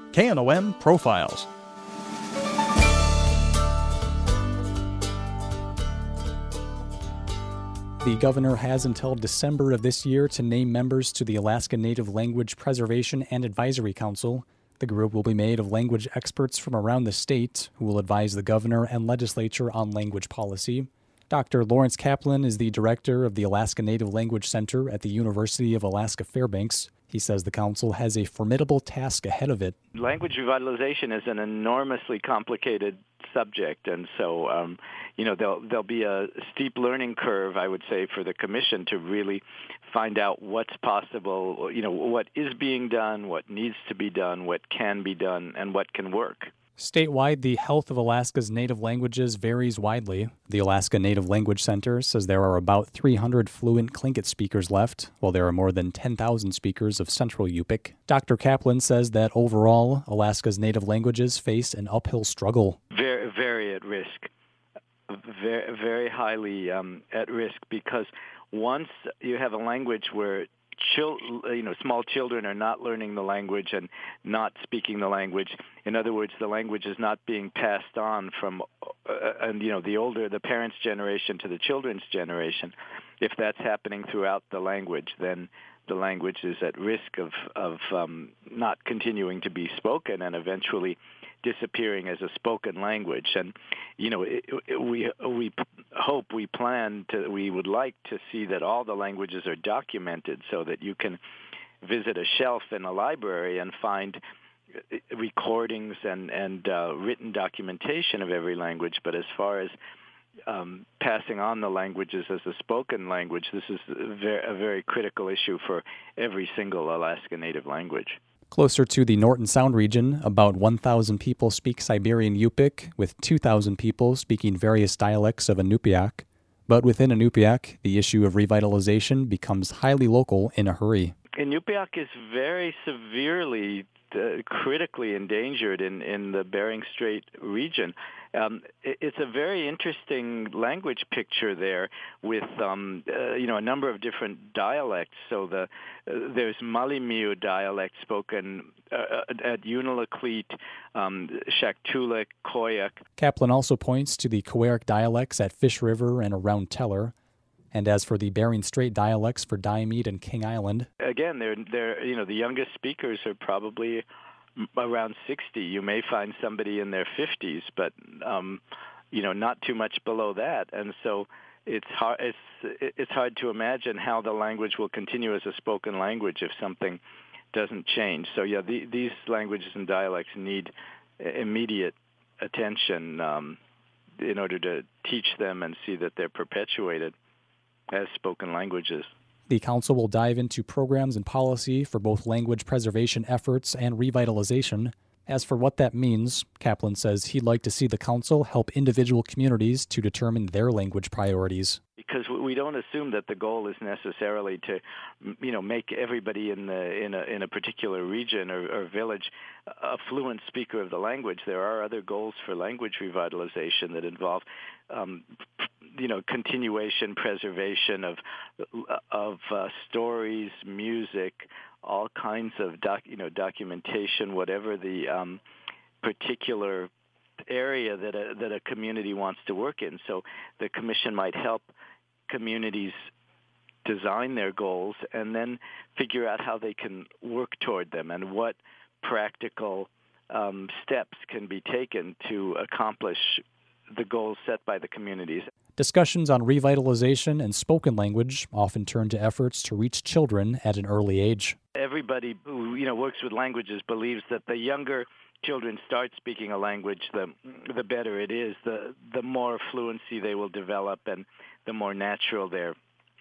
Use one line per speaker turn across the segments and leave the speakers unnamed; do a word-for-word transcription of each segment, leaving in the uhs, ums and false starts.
K N O M Profiles. The governor has until December of this year to name members to the Alaska Native Language Preservation and Advisory Council. The group will be made of language experts from around the state who will advise the governor and legislature on language policy. Doctor Lawrence Kaplan is the director of the Alaska Native Language Center at the University of Alaska Fairbanks. He says the council has a formidable task ahead of it.
Language revitalization is an enormously complicated subject, and so um, you know there'll there'll be a steep learning curve, I would say, for the commission to really find out what's possible, you know, what is being done, what needs to be done, what can be done, and what can work.
Statewide, the health of Alaska's native languages varies widely. The Alaska Native Language Center says there are about three hundred fluent Tlingit speakers left, while there are more than ten thousand speakers of Central Yupik. Doctor Kaplan says that overall, Alaska's native languages face an uphill struggle.
Very, very at risk, very, very highly um, at risk, because once you have a language where Chil- you know, small children are not learning the language and not speaking the language. In other words, the language is not being passed on from, uh, and you know, the older, the parents' generation to the children's generation. If that's happening throughout the language, then the language is at risk of of um, not continuing to be spoken and eventually disappearing as a spoken language. And you know, it, it, we we hope, we plan to, we would like to see that all the languages are documented so that you can visit a shelf in a library and find recordings and and uh, written documentation of every language. But as far as Um, passing on the languages as a spoken language, this is a very, a very critical issue for every single Alaska Native language.
Closer to the Norton Sound region, about one thousand people speak Siberian Yupik, with two thousand people speaking various dialects of Inupiaq. But within Inupiaq, the issue of revitalization becomes highly local in a hurry.
Inupiaq is very severely Uh, critically endangered in, in the Bering Strait region. Um, it, it's a very interesting language picture there with, um, uh, you know, a number of different dialects. So the uh, there's Malimiu dialect spoken uh, at Unalakleet, um, Shaktoolik, Koyuk.
Kaplan also points to the Koyuk dialects at Fish River and around Teller. And as for the Bering Strait dialects for Diomede and King Island,
again, they're they're you know the youngest speakers are probably around sixty. You may find somebody in their fifties, but um, you know not too much below that. And so it's hard it's it's hard to imagine how the language will continue as a spoken language if something doesn't change. So yeah, the, these languages and dialects need immediate attention um, in order to teach them and see that they're perpetuated as spoken languages.
The council will dive into programs and policy for both language preservation efforts and revitalization. As for what that means, Kaplan says he'd like to see the council help individual communities to determine their language priorities.
Because we don't assume that the goal is necessarily to, you know, make everybody in the in a in a particular region or, or village a fluent speaker of the language. There are other goals for language revitalization that involve, um, you know, continuation, preservation of of uh, stories, music, all kinds of doc, you know documentation, whatever the um, particular area that a, that a community wants to work in. So the commission might help communities design their goals and then figure out how they can work toward them and what practical um, steps can be taken to accomplish the goals set by the communities.
Discussions on revitalization and spoken language often turn to efforts to reach children at an early age.
Everybody who you know works with languages believes that the younger children start speaking a language, the the better it is, the the more fluency they will develop, and the more natural their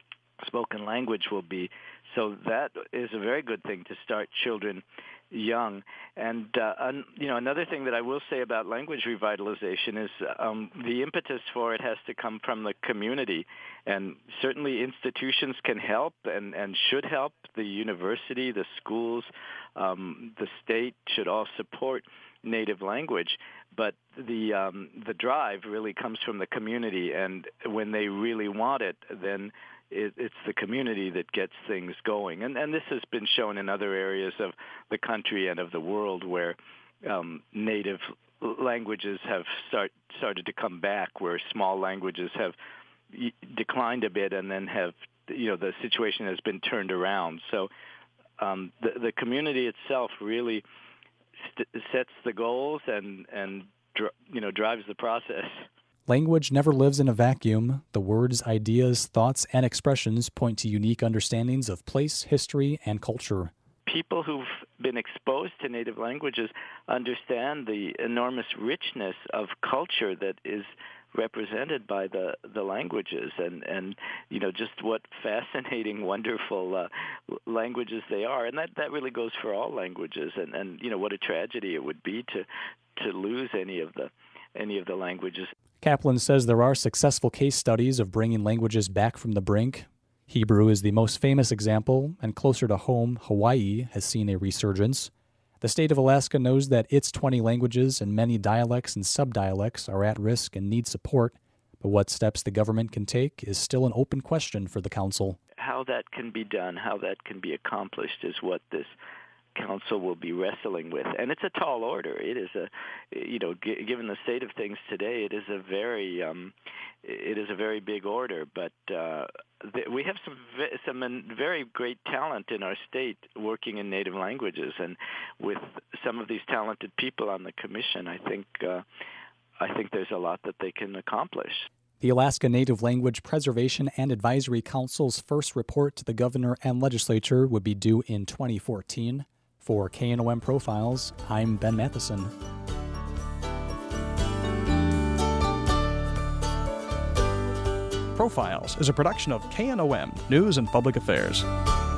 spoken language will be. So that is a very good thing to start children young. And uh, un, you know, another thing that I will say about language revitalization is um, the impetus for it has to come from the community. And certainly institutions can help and, and should help. The university, the schools, um, the state should all support native language. But the um, the drive really comes from the community. And when they really want it, then it, it's the community that gets things going. And, and this has been shown in other areas of the country and of the world where um, native languages have start, started to come back, where small languages have declined a bit and then have, you know, the situation has been turned around. So um, the, the community itself really st- sets the goals and, and dr- you know, drives the process.
Language never lives in a vacuum. The words, ideas, thoughts, and expressions point to unique understandings of place, history, and culture.
People who've been exposed to native languages understand the enormous richness of culture that is represented by the, the languages, and, and you know just what fascinating, wonderful uh, languages they are, and that, that really goes for all languages. And, and you know what a tragedy it would be to to lose any of the any of the languages.
Kaplan says there are successful case studies of bringing languages back from the brink. Hebrew is the most famous example, and closer to home, Hawaii has seen a resurgence. The state of Alaska knows that its twenty languages and many dialects and subdialects are at risk and need support, but what steps the government can take is still an open question for the council.
How that can be done, how that can be accomplished is what this council will be wrestling with. And it's a tall order. It is a, you know, g- given the state of things today, it is a very, um, it is a very big order. But uh, th- we have some v- some very great talent in our state working in native languages, and with some of these talented people on the commission, I think uh, I think there's a lot that they can accomplish.
The Alaska Native Language Preservation and Advisory Council's first report to the governor and legislature would be due in twenty fourteen. For K N O M Profiles, I'm Ben Matheson.
Profiles is a production of K N O M News and Public Affairs.